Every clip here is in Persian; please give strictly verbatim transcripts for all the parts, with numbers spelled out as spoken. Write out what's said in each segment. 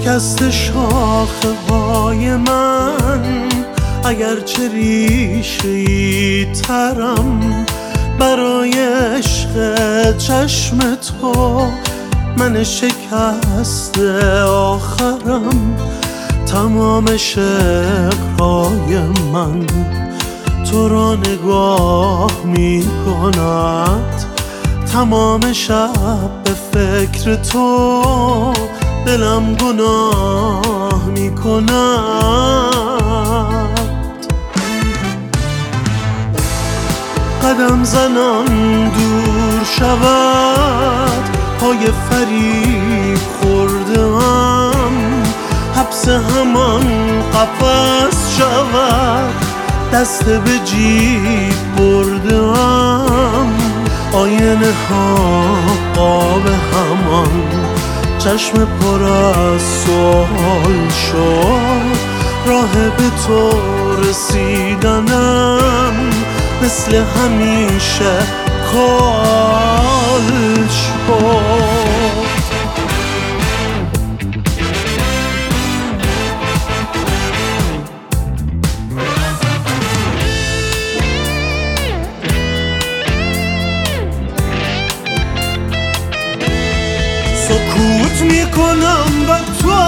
شکست شاخه های من، اگرچه ریشه‌ای ترم، برای عشق چشم تو من شکست آخرم. تمام شعرهای من تو را نگاه می کند، تمام شب به فکر تو دلم گناه می کند. قدم زنان دور شود، پای فریب خوردم، حبس همان قفس شود، دست به جیب بردم. آینه ها قاب همان، چشم پر از سوال شد، راه به تو رسیدنم مثل همیشه کال شد. سکوت میکنم و تو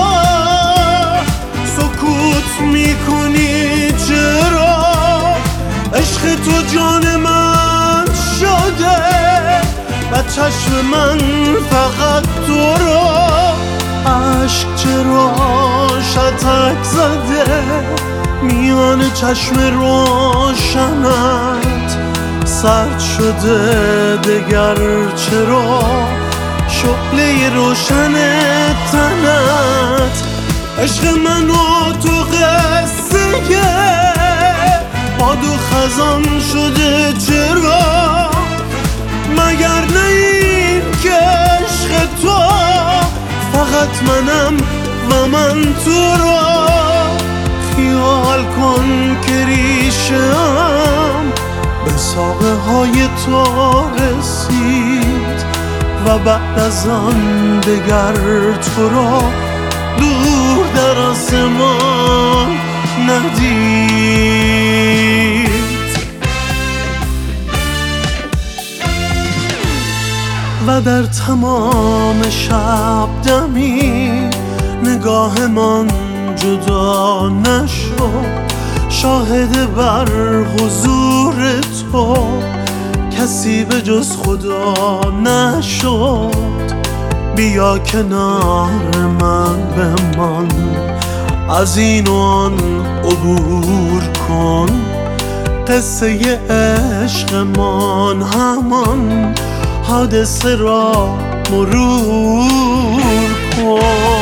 سکوت میکنی، چرا؟ عشق تو جان من شده و چشم من فقط تو را. عشق چرا شتک زده میان چشم روشنت، سرد شده دگر چرا شعله روشن تنت؟ عشق من و تو قصه باد و خزان شده، چرا؟ مگر نه این که عشق تو فقط منم و من تو را. خیال کن که ریشه‌ام به ساقه های تو رسید و بعد از آن دگر تو را دور در آسمان ندید. و در تمام شب دمی نگاهمان جدا نشد، شاهد بر حضور تو کسی به جز خدا نشد. بیا کنار من بمان، از این و آن عبور کن، قصه عشقمان همان حادثه را مرور کن.